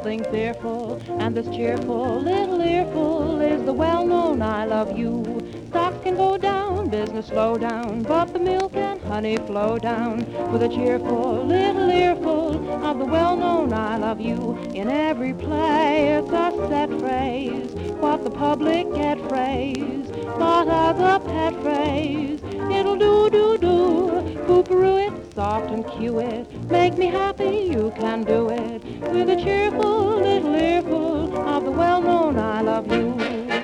something fearful, and this cheerful little earful is the well-known I love you. Stocks can go down, business slow down, but the milk and honey flow down with a cheerful little earful of the well-known I love you. In every play it's a set phrase, what the public get phrase, but as a pet phrase, it'll do, poo-peroo it, soft and cue it, make me happy, you can do it, with a cheerful little earful of the well-known I love you.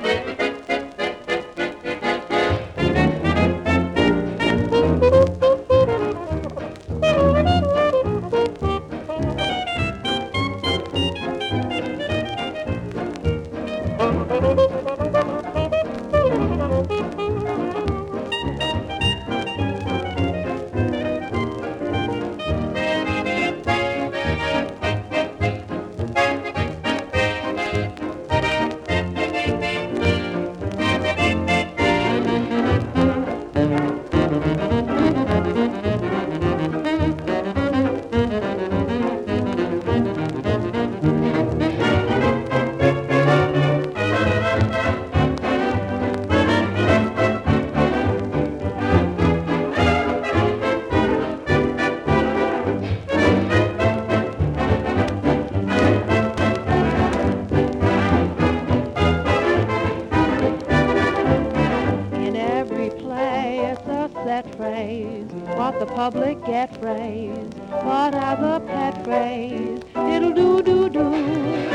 Set phrase, what the public get phrase, but as a pet phrase, it'll do.